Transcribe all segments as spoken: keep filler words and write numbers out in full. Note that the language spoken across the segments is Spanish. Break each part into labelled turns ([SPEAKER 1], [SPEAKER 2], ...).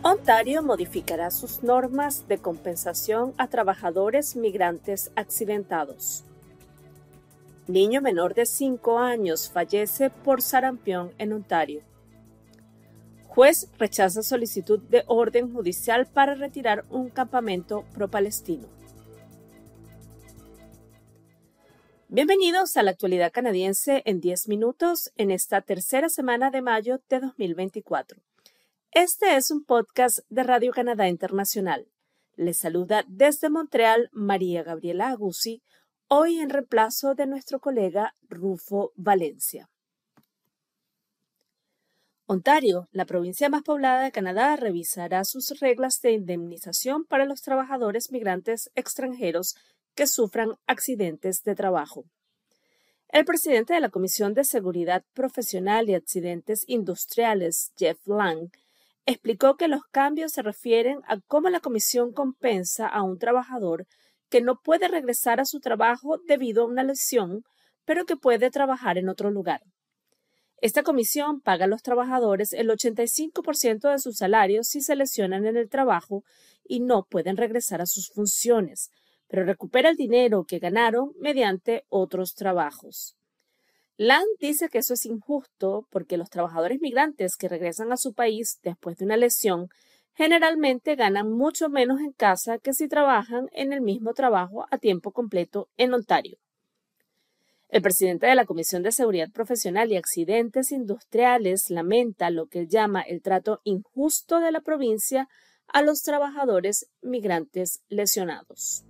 [SPEAKER 1] Ontario modificará sus normas de compensación a trabajadores migrantes accidentados. Niño menor de cinco años fallece por sarampión en Ontario. Juez rechaza solicitud de orden judicial para retirar un campamento pro-palestino. Bienvenidos a la actualidad canadiense en diez minutos en esta tercera semana de mayo de dos mil veinticuatro. Este es un podcast de Radio Canadá Internacional. Les saluda desde Montreal María Gabriela Aguzzi, hoy en reemplazo de nuestro colega Rufo Valencia. Ontario, la provincia más poblada de Canadá, revisará sus reglas de indemnización para los trabajadores migrantes extranjeros que sufran accidentes de trabajo. El presidente de la Comisión de Seguridad Profesional y Accidentes Industriales, Jeff Lang, explicó que los cambios se refieren a cómo la comisión compensa a un trabajador que no puede regresar a su trabajo debido a una lesión, pero que puede trabajar en otro lugar. Esta comisión paga a los trabajadores el ochenta y cinco por ciento de sus salarios si se lesionan en el trabajo y no pueden regresar a sus funciones, pero recupera el dinero que ganaron mediante otros trabajos. Lang dice que eso es injusto porque los trabajadores migrantes que regresan a su país después de una lesión generalmente ganan mucho menos en casa que si trabajan en el mismo trabajo a tiempo completo en Ontario. El presidente de la Comisión de Seguridad Profesional y Accidentes Industriales lamenta lo que él llama el trato injusto de la provincia a los trabajadores migrantes lesionados.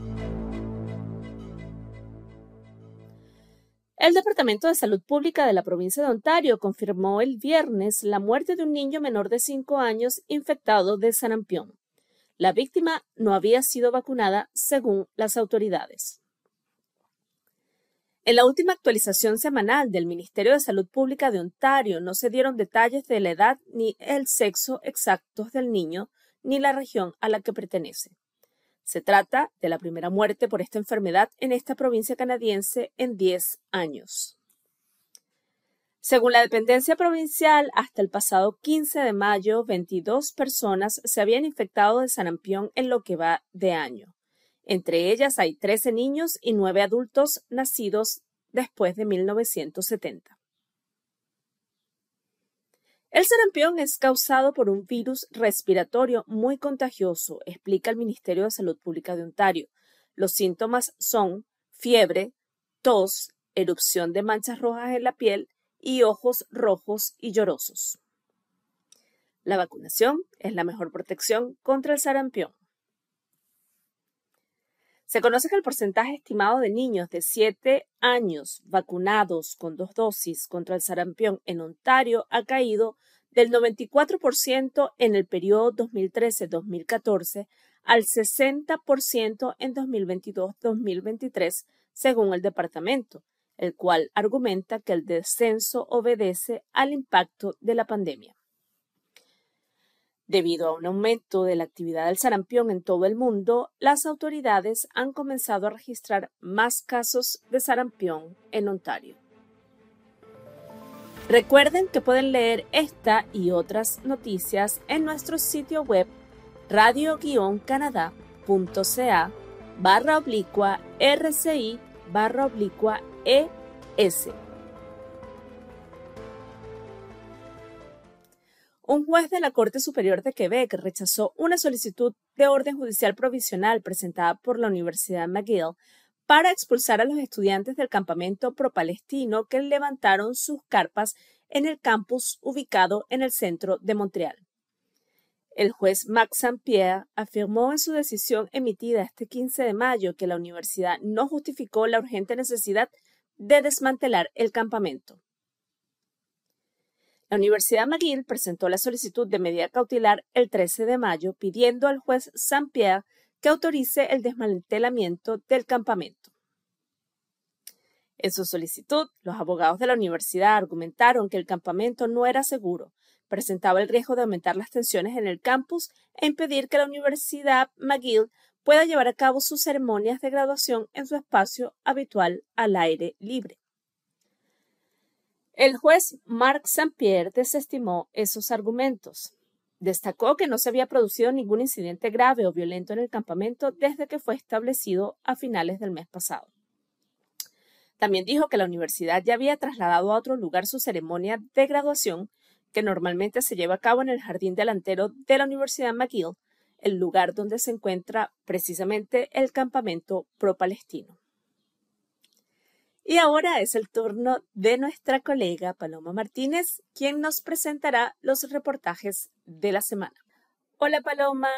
[SPEAKER 1] El Departamento de Salud Pública de la provincia de Ontario confirmó el viernes la muerte de un niño menor de cinco años infectado de sarampión. La víctima no había sido vacunada, según las autoridades. En la última actualización semanal del Ministerio de Salud Pública de Ontario no se dieron detalles de la edad ni el sexo exactos del niño ni la región a la que pertenece. Se trata de la primera muerte por esta enfermedad en esta provincia canadiense en diez años. Según la dependencia provincial, hasta el pasado quince de mayo, veintidós personas se habían infectado de sarampión en lo que va de año. Entre ellas hay trece niños y nueve adultos nacidos después de mil novecientos setenta. El sarampión es causado por un virus respiratorio muy contagioso, explica el Ministerio de Salud Pública de Ontario. Los síntomas son fiebre, tos, erupción de manchas rojas en la piel y ojos rojos y llorosos. La vacunación es la mejor protección contra el sarampión. Se conoce que el porcentaje estimado de niños de siete años vacunados con dos dosis contra el sarampión en Ontario ha caído del noventa y cuatro por ciento en el periodo dos mil trece a dos mil catorce al sesenta por ciento en dos mil veintidós a dos mil veintitrés, según el departamento, el cual argumenta que el descenso obedece al impacto de la pandemia. Debido a un aumento de la actividad del sarampión en todo el mundo, las autoridades han comenzado a registrar más casos de sarampión en Ontario. Recuerden que pueden leer esta y otras noticias en nuestro sitio web radio-canadá.ca barra oblicua rci barra oblicua es. Un juez de la Corte Superior de Quebec rechazó una solicitud de orden judicial provisional presentada por la Universidad McGill para expulsar a los estudiantes del campamento pro-palestino que levantaron sus carpas en el campus ubicado en el centro de Montreal. El juez Max Saint-Pierre afirmó en su decisión emitida este quince de mayo que la universidad no justificó la urgente necesidad de desmantelar el campamento. La Universidad McGill presentó la solicitud de medida cautelar el trece de mayo pidiendo al juez Saint-Pierre que autorice el desmantelamiento del campamento. En su solicitud, los abogados de la universidad argumentaron que el campamento no era seguro, presentaba el riesgo de aumentar las tensiones en el campus e impedir que la Universidad McGill pueda llevar a cabo sus ceremonias de graduación en su espacio habitual al aire libre. El juez Marc Saint-Pierre desestimó esos argumentos. Destacó que no se había producido ningún incidente grave o violento en el campamento desde que fue establecido a finales del mes pasado. También dijo que la universidad ya había trasladado a otro lugar su ceremonia de graduación, que normalmente se lleva a cabo en el jardín delantero de la Universidad McGill, el lugar donde se encuentra precisamente el campamento pro-palestino. Y ahora es el turno de nuestra colega Paloma Martínez, quien nos presentará los reportajes de la semana. Hola Paloma.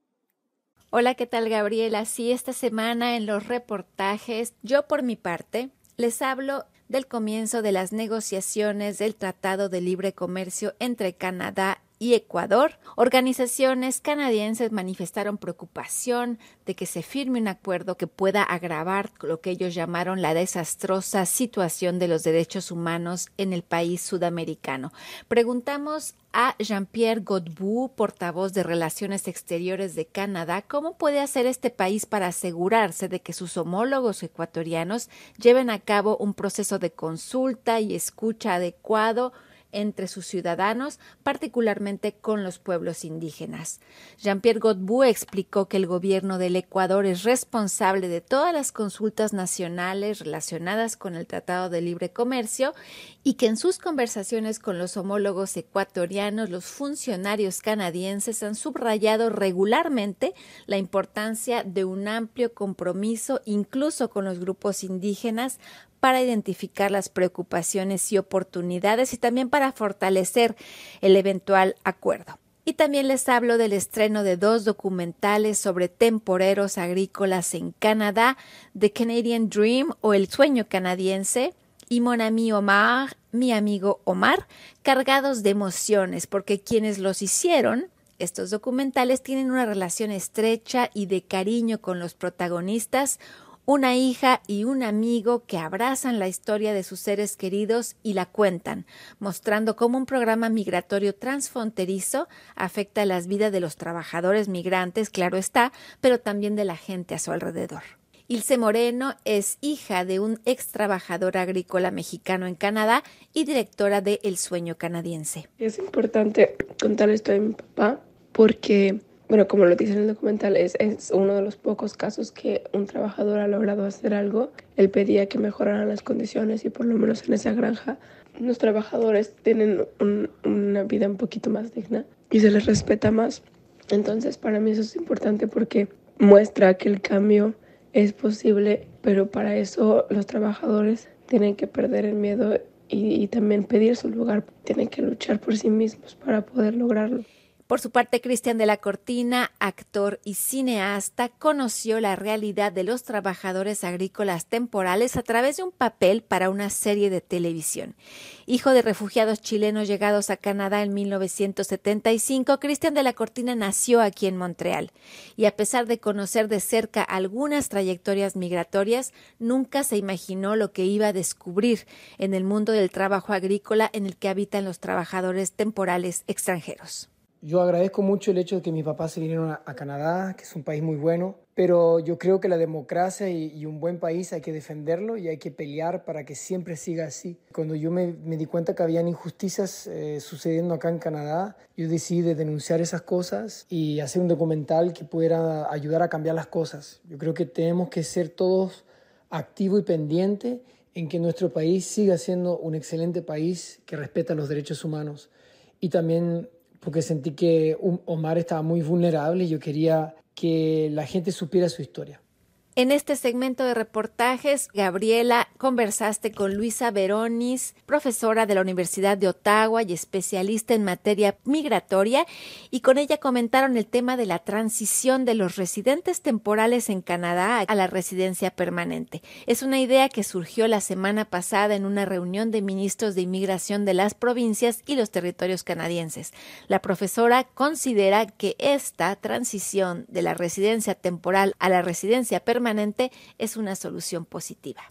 [SPEAKER 2] Hola, ¿qué tal, Gabriela? Sí, esta semana en los reportajes, yo por mi parte les hablo del comienzo de las negociaciones del Tratado de Libre Comercio entre Canadá y Ecuador. Organizaciones canadienses manifestaron preocupación de que se firme un acuerdo que pueda agravar lo que ellos llamaron la desastrosa situación de los derechos humanos en el país sudamericano. Preguntamos a Jean-Pierre Godbout, portavoz de Relaciones Exteriores de Canadá, cómo puede hacer este país para asegurarse de que sus homólogos ecuatorianos lleven a cabo un proceso de consulta y escucha adecuado entre sus ciudadanos, particularmente con los pueblos indígenas. Jean-Pierre Godbout explicó que el gobierno del Ecuador es responsable de todas las consultas nacionales relacionadas con el Tratado de Libre Comercio y que en sus conversaciones con los homólogos ecuatorianos, los funcionarios canadienses han subrayado regularmente la importancia de un amplio compromiso, incluso con los grupos indígenas, para identificar las preocupaciones y oportunidades y también para fortalecer el eventual acuerdo. Y también les hablo del estreno de dos documentales sobre temporeros agrícolas en Canadá, The Canadian Dream o El Sueño Canadiense y Mon Ami Omar, Mi Amigo Omar, cargados de emociones porque quienes los hicieron, estos documentales, tienen una relación estrecha y de cariño con los protagonistas, una hija y un amigo que abrazan la historia de sus seres queridos y la cuentan, mostrando cómo un programa migratorio transfronterizo afecta las vidas de los trabajadores migrantes, claro está, pero también de la gente a su alrededor. Ilse Moreno es hija de un ex trabajador agrícola mexicano en Canadá y directora de El Sueño Canadiense.
[SPEAKER 3] Es importante contar esto de mi papá porque, bueno, como lo dice en el documental, es, es uno de los pocos casos que un trabajador ha logrado hacer algo. Él pedía que mejoraran las condiciones y por lo menos en esa granja los trabajadores tienen un, una vida un poquito más digna y se les respeta más. Entonces para mí eso es importante porque muestra que el cambio es posible, pero para eso los trabajadores tienen que perder el miedo y, y también pedir su lugar. Tienen que luchar por sí mismos para poder lograrlo.
[SPEAKER 2] Por su parte, Cristian de la Cortina, actor y cineasta, conoció la realidad de los trabajadores agrícolas temporales a través de un papel para una serie de televisión. Hijo de refugiados chilenos llegados a Canadá en mil novecientos setenta y cinco, Cristian de la Cortina nació aquí en Montreal y a pesar de conocer de cerca algunas trayectorias migratorias, nunca se imaginó lo que iba a descubrir en el mundo del trabajo agrícola en el que habitan los trabajadores temporales extranjeros.
[SPEAKER 4] Yo agradezco mucho el hecho de que mis papás se vinieron a, a Canadá, que es un país muy bueno, pero yo creo que la democracia y, y un buen país hay que defenderlo y hay que pelear para que siempre siga así. Cuando yo me, me di cuenta que habían injusticias eh, sucediendo acá en Canadá, yo decidí de denunciar esas cosas y hacer un documental que pudiera ayudar a cambiar las cosas. Yo creo que tenemos que ser todos activos y pendientes en que nuestro país siga siendo un excelente país que respeta los derechos humanos. Y también porque sentí que Omar estaba muy vulnerable y yo quería que la gente supiera su historia.
[SPEAKER 2] En este segmento de reportajes, Gabriela, conversaste con Luisa Veronis, profesora de la Universidad de Ottawa y especialista en materia migratoria, y con ella comentaron el tema de la transición de los residentes temporales en Canadá a la residencia permanente. Es una idea que surgió la semana pasada en una reunión de ministros de inmigración de las provincias y los territorios canadienses. La profesora considera que esta transición de la residencia temporal a la residencia permanente permanente es una solución positiva.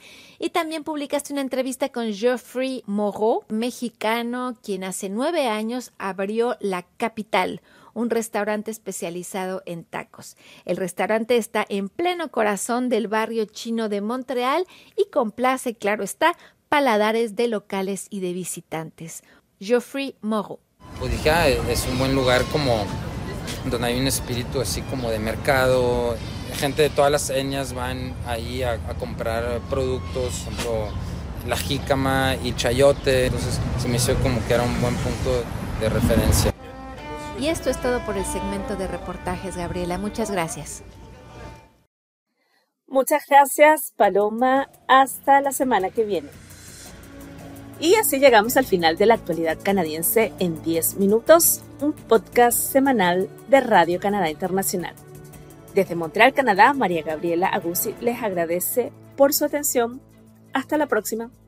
[SPEAKER 2] Y también publicaste una entrevista con Geoffrey Moreau, mexicano, quien hace nueve años abrió La Capital, un restaurante especializado en tacos. El restaurante está en pleno corazón del barrio chino de Montreal y complace, claro está, paladares de locales y de visitantes. Geoffrey Moreau.
[SPEAKER 5] Pues dije, ah, es un buen lugar como donde hay un espíritu así como de mercado. Gente de todas las etnias van ahí a, a comprar productos, por ejemplo, la jícama y chayote. Entonces se me hizo como que era un buen punto de referencia.
[SPEAKER 2] Y esto es todo por el segmento de reportajes, Gabriela. Muchas gracias.
[SPEAKER 1] Muchas gracias, Paloma. Hasta la semana que viene. Y así llegamos al final de la actualidad canadiense en diez minutos, un podcast semanal de Radio Canadá Internacional. Desde Montreal, Canadá, María Gabriela Aguzzi les agradece por su atención. Hasta la próxima.